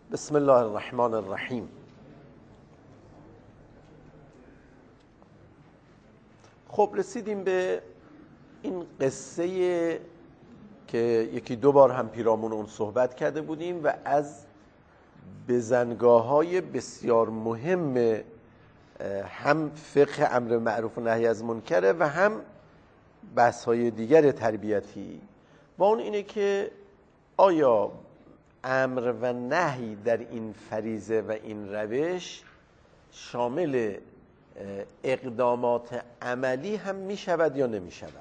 بسم الله الرحمن الرحیم. خب رسیدیم به این قصه که یکی دو بار هم پیرامون اون صحبت کرده بودیم و از بزنگاه‌های بسیار مهم هم فقه امر معروف و نهی از منکره و هم بحث‌های دیگر تربیتی و اون اینه که آیا امر و نهی در این فریضه و این روش شامل اقدامات عملی هم می شود یا نمی شود.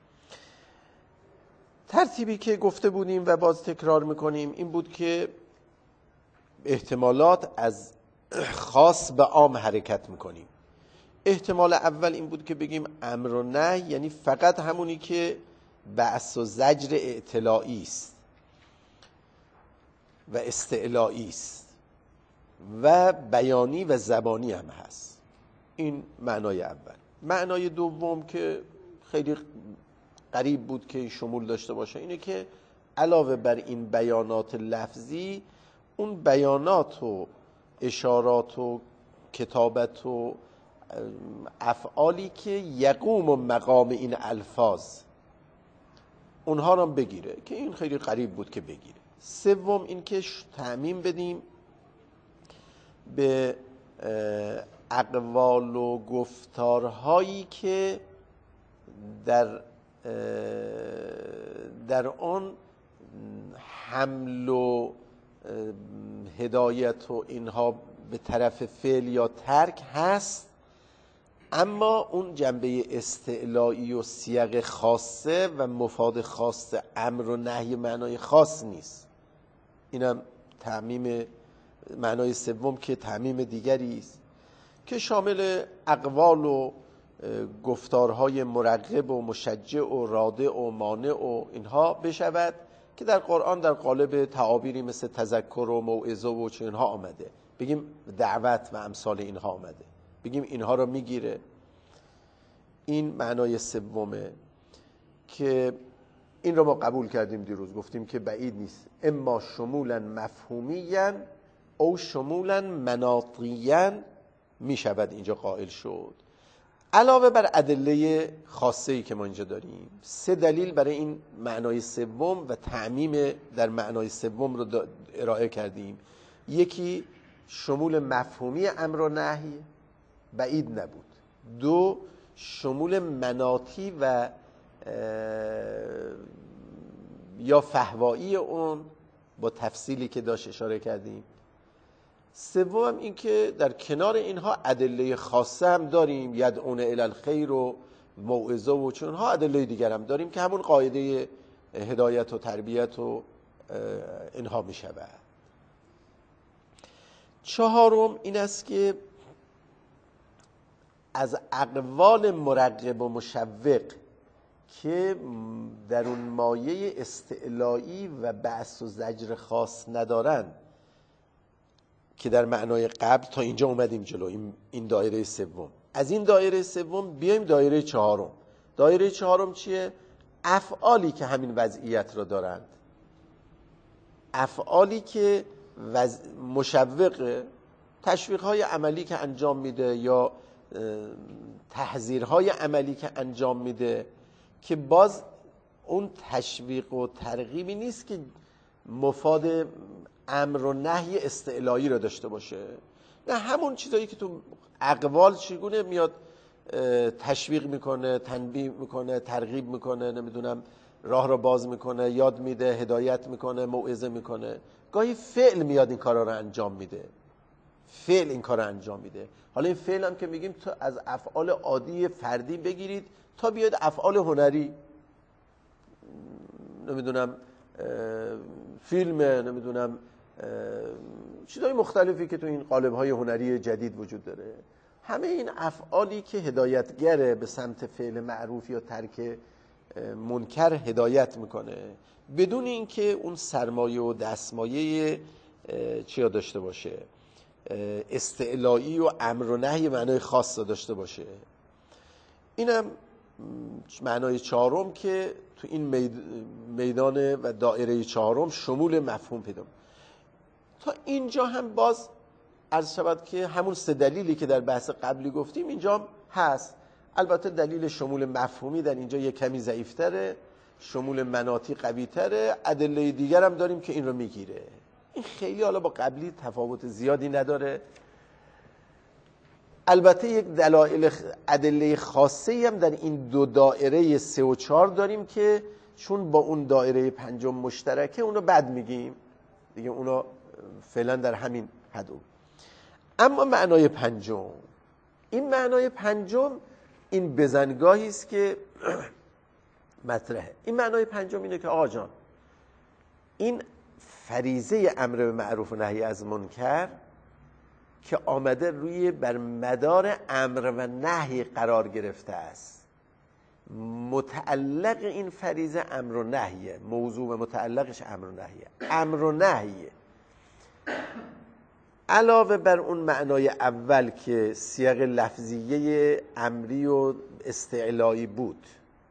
ترتیبی که گفته بودیم و باز تکرار میکنیم این بود که احتمالات از خاص به عام حرکت میکنیم. احتمال اول این بود که بگیم امر و نهی یعنی فقط همونی که بعث و زجر اعتلاعی است و استعلاعی است و بیانی و زبانی هم هست. این معنای اول. معنای دوم که خیلی قریب بود که شمول داشته باشه اینه که علاوه بر این بیانات لفظی، اون بیانات و اشارات و کتابت و افعالی که یقوم و مقام این الفاظ اونها رو بگیره، که این خیلی قریب بود که بگیره. سوم این که تعمیم بدیم به اقوال و گفتارهایی که در آن حمل و هدایت و اینها به طرف فعل یا ترک هست، اما اون جنبه استعلایی و سیاق خاصه و مفاد خاص امر و نهی معنای خاص نیست. اینم تعمیم معنای سوم که تعمیم دیگری است که شامل اقوال و گفتارهای مرغب و مشجع و رادع و مانع و اینها بشود که در قرآن در قالب تعابیری مثل تذکر و موعظه و چه اینها آمده. بگیم دعوت و امثال اینها آمده، بگیم اینها رو میگیره. این معنای سومه که این رو ما قبول کردیم دیروز، گفتیم که بعید نیست اما شمولا مفهومیا او شمولا مناطقیا می شود اینجا قائل شد. علاوه بر ادله خاصه‌ای که ما اینجا داریم، سه دلیل برای این معنای سوم و تعمیم در معنای سوم رو ارائه کردیم. یکی شمول مفهومی امر و نهی، بعید نبود. دو شمول مناطی و یا فهوایی اون با تفصیلی که داشت اشاره کردیم. سوم این که در کنار اینها ادله خاصه هم داریم، یدعون الی الخیر و موعظه و چونها ادله دیگر هم داریم که همون قاعده هدایت و تربیت و اینها می شود. چهارم این است که از اقوال مرغب و مشوق که در اون مایه استعلایی و بعث و زجر خاص ندارن که در معنای قبل تا اینجا اومدیم جلو، این دایره سوم. از این دایره سوم بیایم دایره چهارم. دایره چهارم چیه؟ افعالی که همین وضعیت را دارند، افعالی که مشوق، تشویق‌های عملی که انجام میده یا تحذیرهای عملی که انجام میده، که باز اون تشویق و ترغیبی نیست که مفاد امر و نهی استعلایی رو داشته باشه. نه، همون چیزایی که تو اقوال چگونه میاد تشویق میکنه، تنبیه میکنه، ترغیب میکنه، نمیدونم راه رو باز میکنه، یاد میده، هدایت میکنه، موعظه میکنه. گاهی فعل میاد این کارا رو انجام میده، فعل این کار رو انجام میده. حالا این فعل هم که میگیم تو از افعال عادی فردی بگیرید تا بیاد افعال هنری، نمیدونم فیلم، نمیدونم چیزهای مختلفی که تو این قالب‌های هنری جدید وجود داره. همه این افعالی که هدایتگره به سمت فعل معروف یا ترک منکر هدایت میکنه، بدون اینکه اون سرمایه و دستمایه چیا داشته باشه، استعلایی و امر و نهی معنای خاص داشته باشه. اینم معنای چهارم که تو این میدان و دایره چهارم شمول مفهوم پیدا. تا اینجا هم باز عرض شود که همون سه دلیلی که در بحث قبلی گفتیم اینجا هم هست. البته دلیل شمول مفهومی در اینجا یک کمی ضعیف‌تره، شمول مناطی قوی‌تره، ادله دیگر هم داریم که این رو میگیره. این خیلی حالا با قبلی تفاوت زیادی نداره. البته یک ادله خاصه‌ای هم در این دو دایره 3 و 4 داریم که چون با اون دایره پنجم مشترکه اونو بعد میگیم دیگه، اونو فعلا در همین حد. اما معنای پنجم، این معنای پنجم این بزنگاهی است که مطرحه. این معنای پنجم اینه که آقا جان، این فریضه امر به معروف و نهی از منکر که آمده روی بر مدار امر و نهی قرار گرفته است، متعلق این فریضه امر و نهیه، موضوع و متعلقش امر و نهیه. امر و نهیه علاوه بر اون معنای اول که سیاق لفظیه امری و استعلایی بود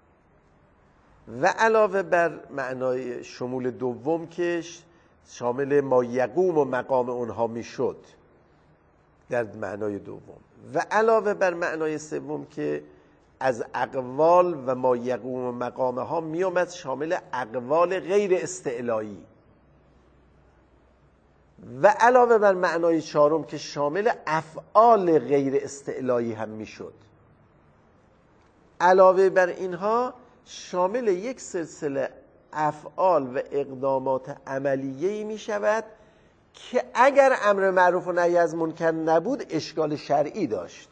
و علاوه بر معنای شمول دوم که شامل ما یقوم و مقام اونها میشد در معنای دوم، و علاوه بر معنای سوم که از اقوال و ما یقوم و مقامه ها می اومد شامل اقوال غیر استعلایی، و علاوه بر معنای چهارم که شامل افعال غیر استعلایی هم میشد. علاوه بر اینها شامل یک سلسله افعال و اقدامات عملیه‌ای می شود که اگر امر معروف و نهی از منکر نبود اشکال شرعی داشت.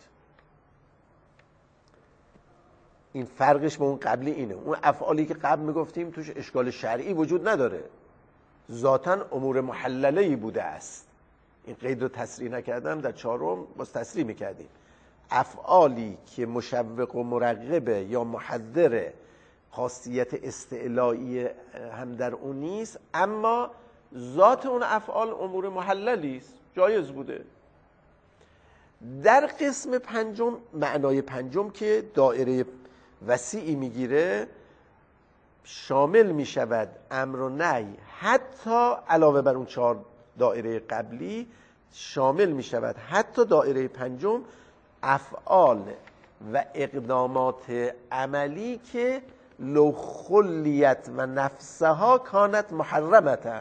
این فرقش با اون قبلی اینه. اون افعالی که قبل میگفتیم توش اشکال شرعی وجود نداره، ذاتاً امور محلله‌ای بوده است. این قید رو تصریح نکردم، در چهارم باز تصریح میکردیم. افعالی که مشوق و مرغبه یا محذره، خاصیت استعلایی هم در اون نیست، اما ذات اون افعال امور محللی است، جایز بوده. در قسم پنجم، معنای پنجم که دایره وسیعی میگیره، شامل میشود امر و نهی، حتی علاوه بر اون 4 دایره قبلی شامل میشود حتی دایره پنجم افعال و اقدامات عملی که لو خلیت و نفسها کانت محرمتا،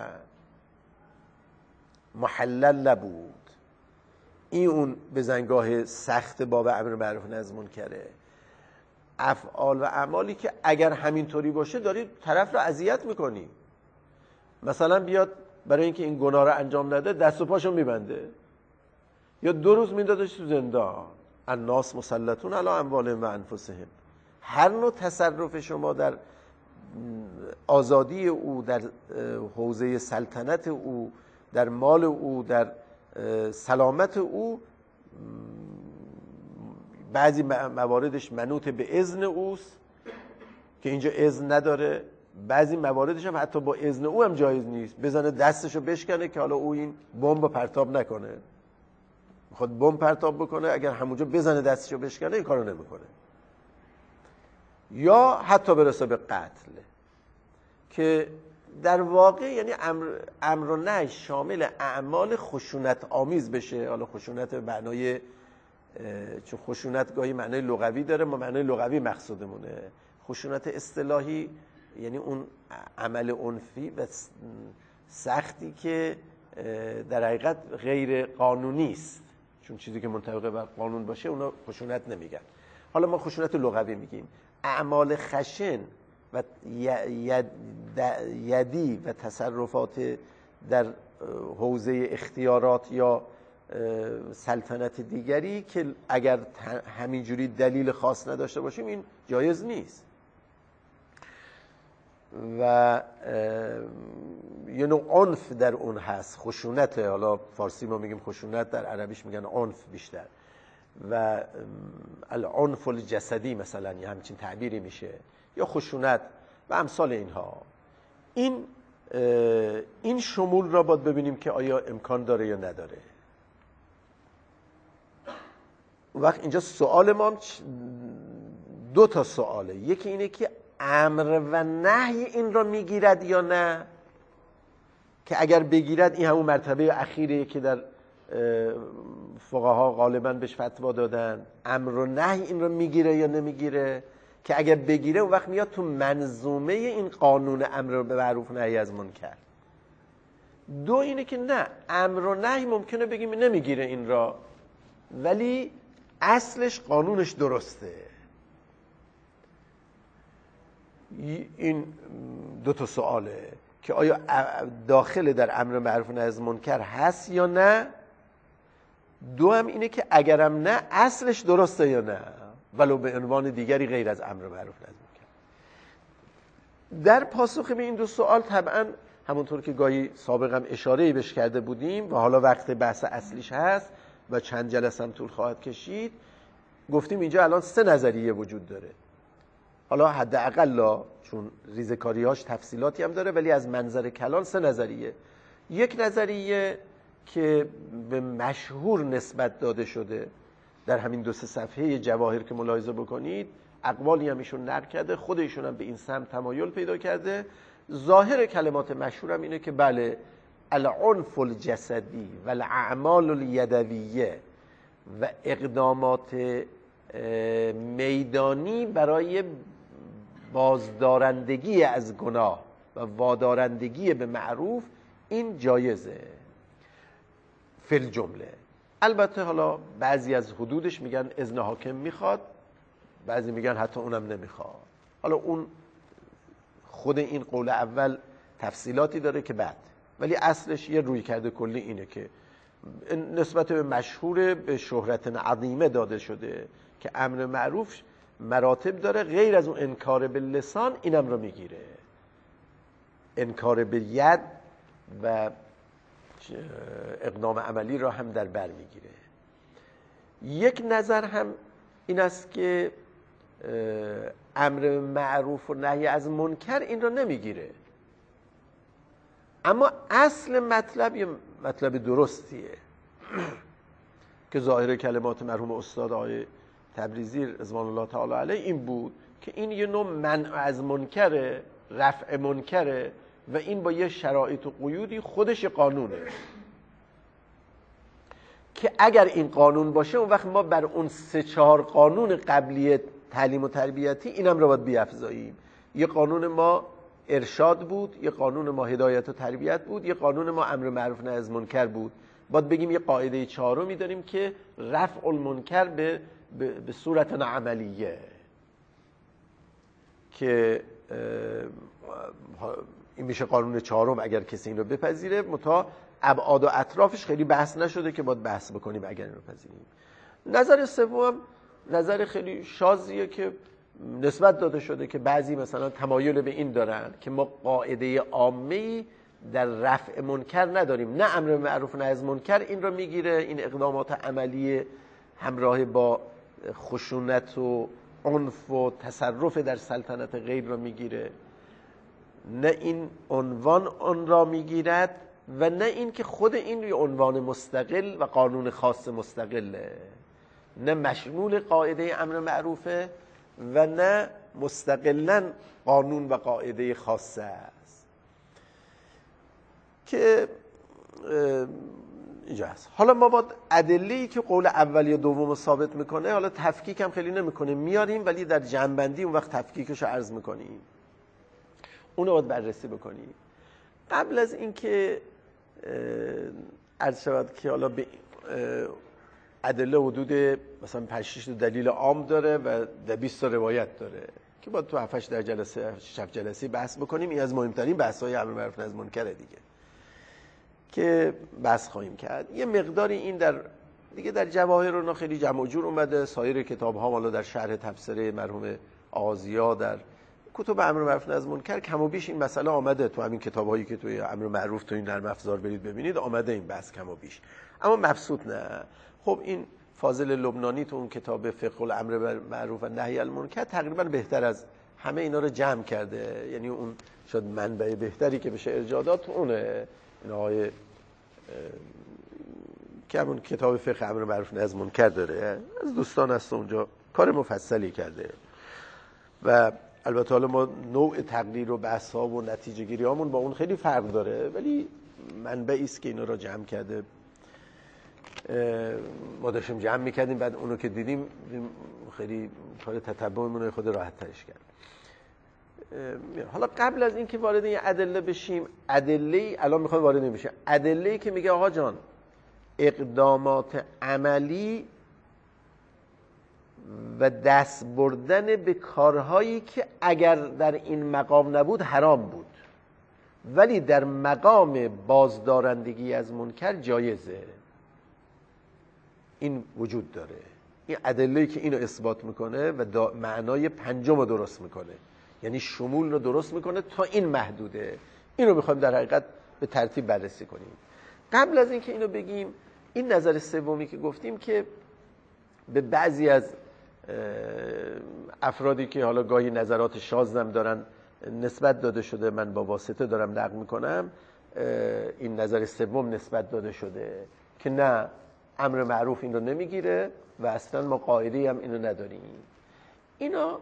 محلل نبود. این اون بزنگاه سخت باب امر معروف و نهی از منکره. افعال و اعمالی که اگر همینطوری باشه داری طرف رو اذیت میکنی. مثلا بیاد برای اینکه این گناه رو انجام نده دست و پاشو میبنده، یا 2 روز میندازش تو زندان. الناس مسلطون علی اموالهم و انفسهم. هر نوع تصرف شما در آزادی او، در حوزه سلطنت او، در مال او، در سلامت او، بعضی مواردش منوط به اذن اوست که اینجا اذن نداره، بعضی مواردش هم حتی با اذن او هم جایز نیست. بزنه دستشو بشکنه که حالا او این بمب پرتاب نکنه، میخواد بمب پرتاب بکنه، اگر همونجا بزنه دستشو بشکنه این کارو نمیکنه. یا حتی برسه به قتل، که در واقع یعنی امر و نهی شامل اعمال خشونت آمیز بشه. حالا خشونت به معنای، چون خشونت گاهی معنای لغوی داره، ما معنای لغوی مقصودمونه. خشونت اصطلاحی یعنی اون عمل عنفی و سختی که در حقیقت غیر قانونی است، چون چیزی که منطبق بر قانون باشه اونا خشونت نمیگن. حالا ما خشونت لغوی میگیم. اعمال خشن و یدی و تصرفات در حوزه اختیارات یا سلطنت دیگری که اگر همینجوری دلیل خاص نداشته باشیم این جایز نیست. و یه نوع عنف در اون هست، خشونت. حالا فارسی ما میگیم خشونت، در عربیش میگن عنف بیشتر. و العنف الجسدی مثلا یه همچین تعبیری میشه، یا خشونت و امثال اینها. این شمول را باید ببینیم که آیا امکان داره یا نداره. وقت اینجا سوال ما هم 2 تا سواله. یکی اینه که امر و نهی این را میگیرد یا نه، که اگر بگیرد این همون مرتبه اخیره که در فقها غالبا بهش فتوا دادن. امر و نهی این رو میگیره یا نمیگیره؟ که اگر بگیره اون وقت میاد تو منظومه این قانون امر به معروف نهی از منکر. دو اینه که نه، امر و نهی ممکنه بگیم نمیگیره این را، ولی اصلش قانونش درسته. این دو تا سواله که آیا داخل در امر معروف نهی از منکر هست یا نه. دو هم اینه که اگرم نه اصلش درسته یا نه، ولو به عنوان دیگری غیر از امر معروف نهی از منکر. در پاسخ به این دو سوال طبعا همونطور که گاهی سابقا اشاره‌ای بهش کرده بودیم و حالا وقت بحث اصلیش هست و چند جلسه هم طول خواهد کشید، گفتیم اینجا الان 3 نظریه وجود داره. حالا حداقل چون ریزکاری‌هاش تفصیلاتی هم داره، ولی از منظر کلان 3 نظریه. یک نظریه که به مشهور نسبت داده شده در همین 2-3 صفحه جواهر که ملاحظه بکنید، اقوالی هم ایشون نقل کرده، خود ایشون هم به این سمت تمایل پیدا کرده. ظاهر کلمات مشهورم اینه که بله، العنف الجسدی و الاعمال الیدویه و اقدامات میدانی برای بازدارندگی از گناه و وادارندگی به معروف این جایزه فی الجمله. البته حالا بعضی از حدودش میگن اذن حاکم میخواد، بعضی میگن حتی اونم نمیخواد. حالا اون خود این قول اول تفصیلاتی داره که بعد، ولی اصلش یه روی کرده کلی اینه که نسبت به مشهور به شهرت عظیمه داده شده که امر معروف مراتب داره، غیر از اون انکار به لسان اینم رو میگیره، انکار به ید و اقدام عملی را هم در بر میگیره. یک نظر هم این است که امر معروف و نهی از منکر این را نمیگیره، اما اصل مطلب یه مطلب درستیه که ظاهر کلمات مرحوم استاد آقای تبریزی رضوان الله تعالی علیه این بود که این یه نوع منع از منکره، رفع منکره و این با یه شرایط و قیودی خودش قانونه که اگر این قانون باشه اون وقت ما بر اون 3-4 قانون قبلی تعلیم و تربیتی اینم رو باید بیافزاییم. یه قانون ما ارشاد بود، یه قانون ما هدایت و تربیت بود، یه قانون ما امر معروف نهی از منکر بود. باید بگیم یه قاعده 4می داریم که رفع المنکر به صورت عملیه که این میشه قانون 4 اگر کسی این رو بپذیره، متا ابعاد و اطرافش خیلی بحث نشده که باید بحث بکنیم اگر این رو پذیریم. نظر سوم نظر خیلی شاذیه که نسبت داده شده که بعضی مثلا تمایل به این دارن که ما قاعده عامه‌ای در رفع منکر نداریم، نه امر معروف نهی از منکر این رو میگیره، این اقدامات عملی همراه با خشونت و عنف و تصرف در سلطنت غیر رو میگیره، نه این عنوان آن را میگیرد و نه این که خود این روی عنوان مستقل و قانون خاص مستقله، نه مشمول قاعده امر معروفه و نه مستقلاً قانون و قاعده خاصه است که اینجا هست. حالا ما با ادله‌ای که قول اول یا دوم ثابت میکنه، حالا تفکیک هم خیلی نمیکنه میاریم، ولی در جنبندی اون وقت تفکیکش رو عرض میکنیم، اون رو باید بررسی بکنیم. قبل از اینکه عرض شود که حالا به ادله حدود مثلا 5-6 دلیل عام داره و 20 تا روایت داره که باید تو 7-8 در جلسه 6 جلسه بحث بکنیم. این از مهمترین بحث‌های امر معروف نهی از منکر دیگه که بحث خواهیم کرد. یه مقداری این در جواهر اونا خیلی جمع و جور اومده، سایر کتاب‌ها حالا در شرح تفسیر مرحوم آغازی‌ها در کتب امر معروف نهی از منکر کم و بیش این مسئله آمده، تو همین کتاب‌هایی که توی امر معروف تو این نرم افزار برید ببینید آمده این بحث کم و بیش، اما مبسوط نه. خب این فاضل لبنانی تو اون کتاب فقه الامر معروف و نهی عن المنکر تقریبا بهتر از همه اینا رو جمع کرده، یعنی اون شاید منبع بهتری که بشه ارجاع داد تو اونه. این آقای که همون کتاب فقه امر معروف نهی از منکر داره، از دوستان هست اونجا کار مفصلی کرده و البته حالا ما نوع تقریر و بحث‌ها و نتیجه گیری‌هامون با اون خیلی فرق داره، ولی منبعی است که اینا را جمع کرده. ما داشتیم جمع میکردیم، بعد اونو که دیدیم خیلی کار تتبعمون رو خود راحت ترش کرد. حالا قبل از این که وارد این ادله بشیم، ادله الان میخوایم وارد نمیشه، ادله‌ای که میگه آقا جان اقدامات عملی و دست بردن به کارهایی که اگر در این مقام نبود حرام بود ولی در مقام بازدارندگی از منکر جایزه، این وجود داره. این ادله‌ای که اینو اثبات میکنه و معنای پنجم رو درست میکنه، یعنی شمول رو درست میکنه تا این محدوده. اینو میخوایم در حقیقت به ترتیب بررسی کنیم. قبل از اینکه اینو بگیم، این نظر سومی که گفتیم که به بعضی از افرادی که حالا گاهی نظرات شاذم دارن نسبت داده شده، من با واسطه دارم نقل میکنم، این نظر سوم نسبت داده شده که نه، امر معروف این رو نمیگیره و اصلا ما قاعده‌ای هم اینو نداریم. اینا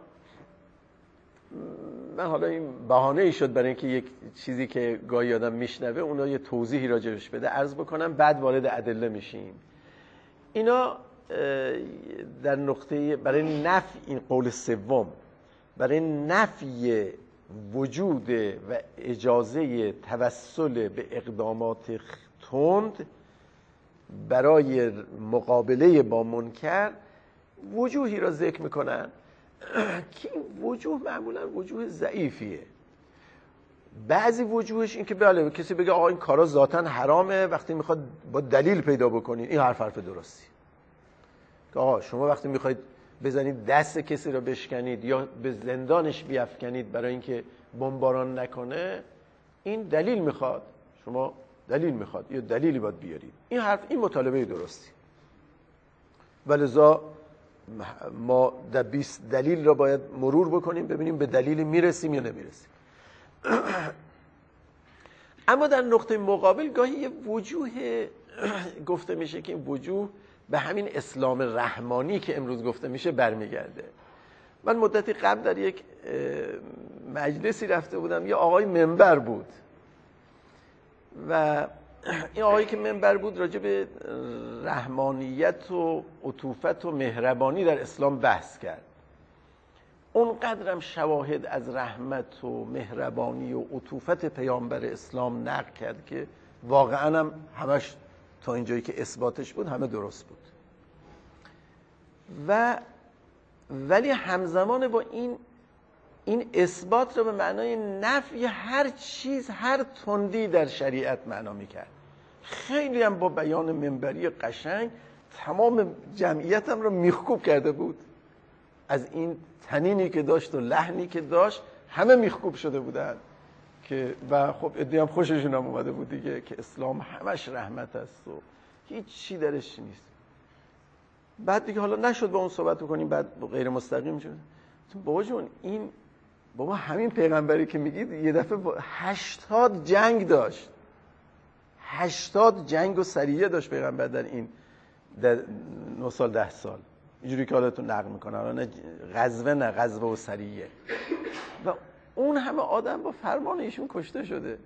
من حالا این بهانه ای شد برای اینکه یک چیزی که گاهی آدم میشنوه اونا یه توضیحی راجبش بده عرض بکنم، بعد وارد ادله میشیم. اینا در نقطه برای نفی این قول سوم، برای نفی وجود و اجازه توسل به اقدامات تند برای مقابله با منکر وجوهی را ذکر میکنن که این وجوه معمولا وجوه ضعیفیه. بعضی وجوهش این که بله کسی بگه آقا این کارا ذاتاً حرامه، وقتی میخواد با دلیل پیدا بکنین، این حرف درستی. آقا شما وقتی میخواید بزنید دست کسی رو بشکنید یا به زندانش بیفکنید برای اینکه بمباران نکنه، این دلیل میخواد، شما دلیل میخواد یا دلیلی باید بیارید. این حرف، این مطالبه درستی. ولذا ما در 20 دلیل را باید مرور بکنیم ببینیم به دلیل میرسیم یا نمیرسیم. اما در نقطه مقابل گاهی یه وجوه گفته میشه که این وجوه به همین اسلام رحمانی که امروز گفته میشه برمیگرده. من مدتی قبل در یک مجلسی رفته بودم، یه آقای منبر بود و این آقایی که منبر بود راجع به رحمانیت و عطوفت و مهربانی در اسلام بحث کرد. اونقدرم شواهد از رحمت و مهربانی و عطوفت پیامبر اسلام نقل کرد که واقعا هم همش تا اینجایی که اثباتش بود همه درست بود. ولی همزمان با این اثبات رو به معنای نفی هر چیز، هر تندی در شریعت معنا میکرد. خیلی هم با بیان منبری قشنگ تمام جمعیتم رو میخکوب کرده بود. از این تنینی که داشت و لحنی که داشت همه میخکوب شده بودن که و خب ادعی هم خوششون هم اومده بود دیگه که اسلام همش رحمت است و هیچ چی درش نیست. بعد دیگه حالا نشد با اون صحبت بکنیم، بعد غیر مستقیم شد. بابا جون این بابا همین پیغمبری که میگید یه دفعه 80 جنگ داشت، 80 جنگ و سریه داشت پیغمبر در این 9 سال 10 سال، اینجوری که حالتون نقل میکنه، حالا غزوه نه غزوه و سریه، و اون همه آدم با فرمان ایشون کشته شده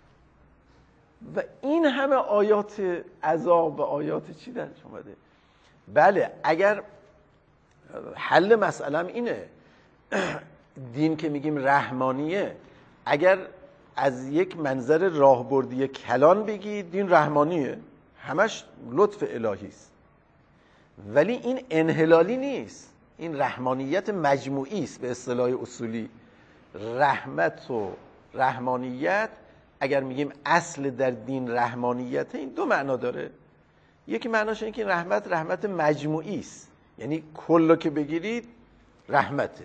و این همه آیات عذاب و آیات چی درش اومده. بله اگر حل مسئله اینه، دین که میگیم رحمانیه، اگر از یک منظر راهبردی کلان بگی دین رحمانیه، همش لطف الهی است، ولی این انحلالی نیست، این رحمانیت مجموعی است. به اصطلاح اصولی رحمت و رحمانیت اگر میگیم اصل در دین رحمانیت، این دو معنا داره. یکی معناش اینه که رحمت مجموعی است، یعنی کلا که بگیرید رحمته،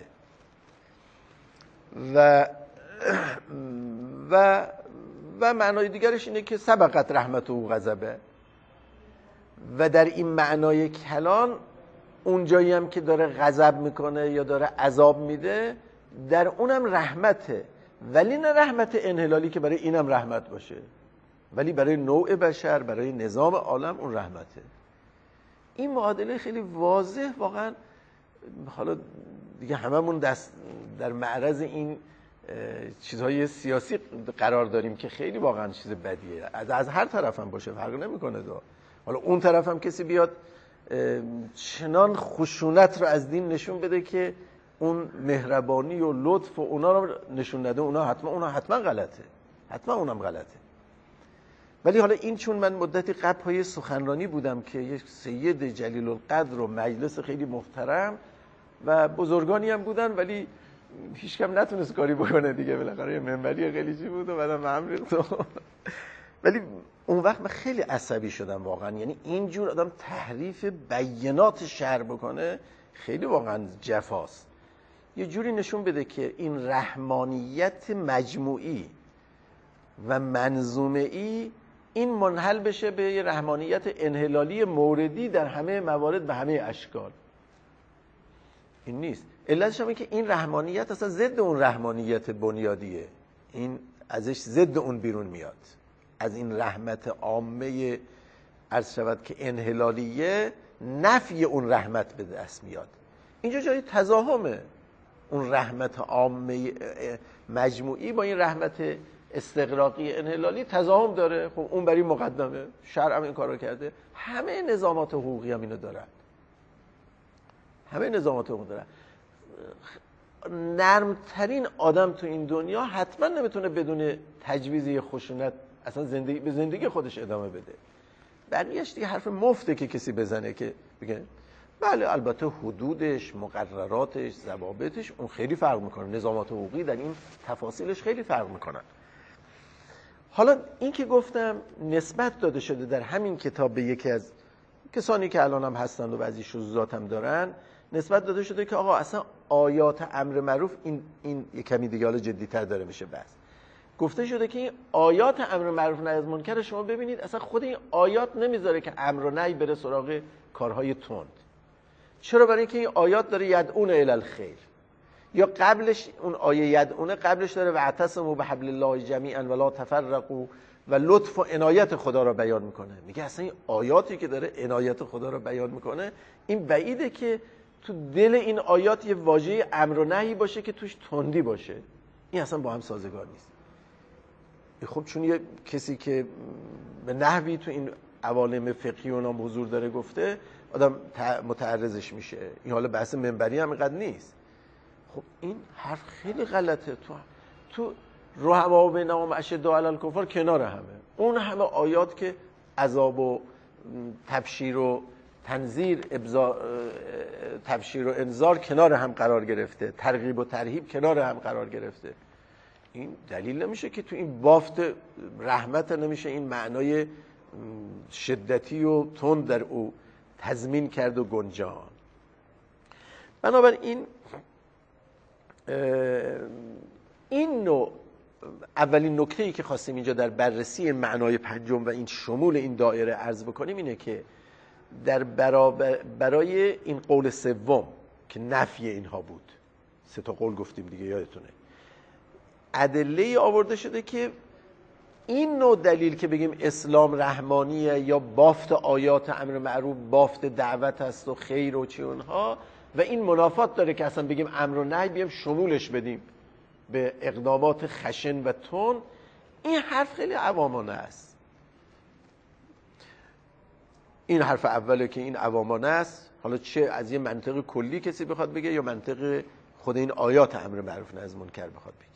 و معنای دیگرش اینه که سبقت رحمت و غضبه. و در این معنای کلان اونجایی هم که داره غضب میکنه یا داره عذاب میده در اونم رحمته، ولی نه رحمت انحلالی که برای اینم رحمت باشه، ولی برای نوع بشر، برای نظام عالم اون رحمته. این معادله خیلی واضح واقعا. حالا دیگه هممون در معرض این چیزهای سیاسی قرار داریم که خیلی واقعا چیز بدیه، از هر طرف هم باشه فرق نمیکنه. حالا اون طرف هم کسی بیاد چنان خشونت رو از دین نشون بده که اون مهربانی و لطف و اونا رو نشون نده، اونا حتما غلطه، حتما اونم غلطه. ولی حالا این چون من مدتی قبل پای سخنرانی بودم که یک سید جلیل القدر و مجلس خیلی محترم و بزرگانی هم بودن، ولی هیچ کم نتونست کاری بکنه دیگه، بالاخره یه منبری خیلی چی بود و بعدم هم ریخت. ولی اون وقت من خیلی عصبی شدم واقعا، یعنی اینجور آدم تحریف بیانات شرع بکنه خیلی واقعا جفاست. یه جوری نشون بده که این رحمانیت مجموعی و منظومه‌ای این منحل بشه به یه رحمانیت انحلالی موردی در همه موارد به همه اشکال. این نیست. علتش هم که این رحمانیت اصلا ضد اون رحمانیت بنیادیه، این ازش ضد اون بیرون میاد، از این رحمت عامه عرض شود که انحلالیه نفی اون رحمت به دست میاد. اینجا جای تضاهمه، اون رحمت عامه مجموعی با این رحمت استغراقی انحلالی تضاهم داره. خب اون برای مقدمه، شرع هم این کارو کرده، همه نظامات حقوقی هم اینو دارن، همه نظامات حقوقی دارن. نرمترین آدم تو این دنیا حتما نمیتونه بدون تجویز خشونت اصلا به زندگی خودش ادامه بده. بقیه‌اش دیگه حرف مفته که کسی بزنه که بگه بله البته حدودش، مقرراتش، ضوابطش اون خیلی فرق میکنه، نظامات حقوقی در این تفاصیلش خیلی فرق میکنن. حالا این که گفتم نسبت داده شده در همین کتاب به یکی از کسانی که الان هم هستند و بعضی شذوذات هم دارن، نسبت داده شده که آقا اصلا آیات امر معروف این یک کمی دیگه حالا جدی‌تر داره میشه. بس گفته شده که این آیات امر معروف نهی از منکر شما ببینید اصلا خود این آیات نمیذاره که امر و نهی بره سراغ کارهای تند. چرا؟ برای اینکه این آیات داره یدعون الی الخیر، یا قبلش اون آیه یدعونه قبلش داره واعتصموا بحبل الله جمیعا ولا تفرقوا و لطف و عنایت خدا را بیان میکنه. میگه اصلا این آیاتی که داره عنایت خدا را بیان میکنه، این بعیده که تو دل این آیات یه واژه امر و نهی باشه که توش تندی باشه. این اصلا با هم سازگار نیست. خب چون یه کسی که به نحوی تو این عوالم فقهی و نام حضور داره گفته، آدم متعرضش میشه. این حالا بحث منبری هم اینقدر نیست. خب این حرف خیلی غلطه. تو رحما بینهم اشداء علی الکفار کنار همه، اون همه آیات که عذاب و تبشیر و تنذیر، تبشیر و انذار کنار هم قرار گرفته، ترغیب و ترهیب کنار هم قرار گرفته. این دلیل نمیشه که تو این بافت رحمت نمیشه این معنای شدتی و تند در او تضمین کرد و گنجان. بنابراین این نوع اولین نکته‌ای که خواستیم اینجا در بررسی معنای پنجم و این شمول این دایره عرض بکنیم اینه که در برای این قول سوم که نفی اینها بود، 3 تا قول گفتیم دیگه یادتونه، ادله آورده شده که این نوع دلیل که بگیم اسلام رحمانیه یا بافت آیات امر معروف بافت دعوت است و خیر و چی اونها، و این منافات داره که اصلا بگیم امر و نهی بیام شمولش بدیم به اقدامات خشن و تند. این حرف خیلی عوامانه است. این حرف اوله که این عوامانه است، حالا چه از یه منطق کلی کسی بخواد بگه یا منطق خود این آیات امر معروف نهی از منکر بخواد بگه.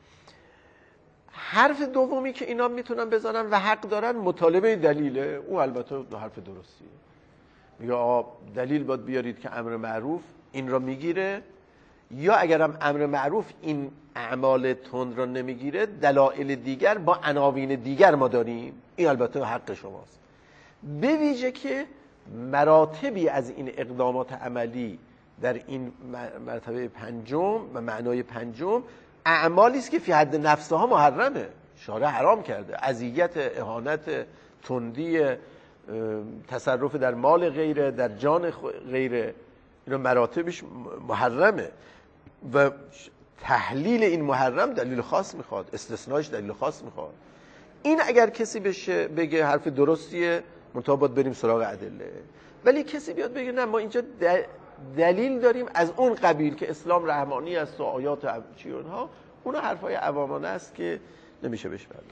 حرف دومی که اینا میتونن بزنن و حق دارن مطالبه دلیله، او البته حرف درستیه. میگه آقا دلیل باید بیارید که امر معروف این را میگیره، یا اگرم امر معروف این اعمال تند را نمیگیره دلایل دیگر با عناوین دیگر ما داریم. این البته حق شماست. به ویژه که مراتبی از این اقدامات عملی در این مرتبه پنجم و معنای پنجم اعمالی است که فی حد نفسها محرمه، شارع حرام کرده. اذیت، اهانت، تندی، تصرف در مال غیره، در جان غیره، اینا مراتبش محرمه و تحلیل این محرم دلیل خاص میخواد، استثناش دلیل خاص میخواد. این اگر کسی بشه بگه حرف درستیه، منتها باید بریم سراغ ادله. ولی کسی بیاد بگه نه ما اینجا دلیل داریم از اون قبیل که اسلام رحمانی است و آیات چی اونها، اون حرفای عوامانه است که نمیشه بهش پرداخت.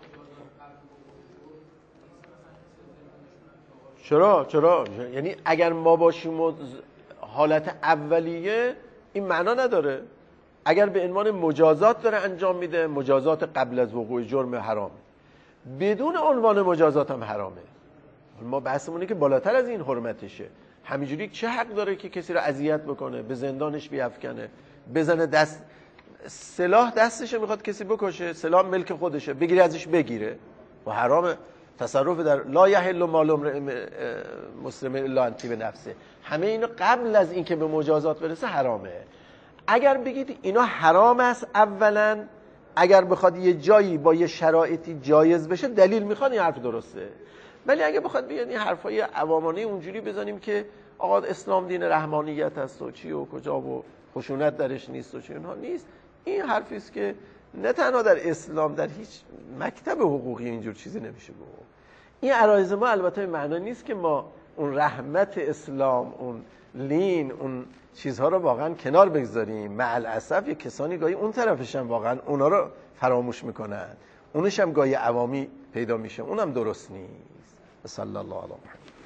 چرا یعنی اگر ما باشیم و حالت اولیه این معنا نداره. اگر به عنوان مجازات داره انجام میده، مجازات قبل از وقوع جرم حرامه، بدون عنوان مجازات هم حرامه. ما بحثمونه که بالاتر از این حرمتشه. همینجوری چه حق داره که کسی رو اذیت بکنه، به زندانش بیافکنه، بزنه دست سلاح دستشه میخواد کسی بکشه، سلاح ملک خودشه، بگیره ازش بگیره و حرامه. تصرف در لا یحل مال امرئ مسلم الا ان طیب نفسه. همه اینا قبل از اینکه به مجازات برسه حرامه. اگر بگید اینا حرام است اولا، اگر بخواد یه جایی با یه شرایطی جایز بشه دلیل میخواد، این حرف درسته. ولی اگه بخواد بیان این حرفای عوامانه اونجوری بزنیم که آقا اسلام دین رحمانیت است و چی و کجا و خشونت درش نیست و چی، اینها نیست. این حرفی است که نه تنها در اسلام، در هیچ مکتب حقوقی اینجور چیزی نمیشه گفت. این عرایض ما البته به معنی نیست که ما اون رحمت اسلام، اون لین، اون چیزها رو واقعا کنار بگذاریم. مع الاسف یه کسانی گاهی اون طرفش هم واقعا اونا رو فراموش میکنن، اونش هم گاهی عوامی پیدا میشه، اونم درست نیست. صلی الله علیه و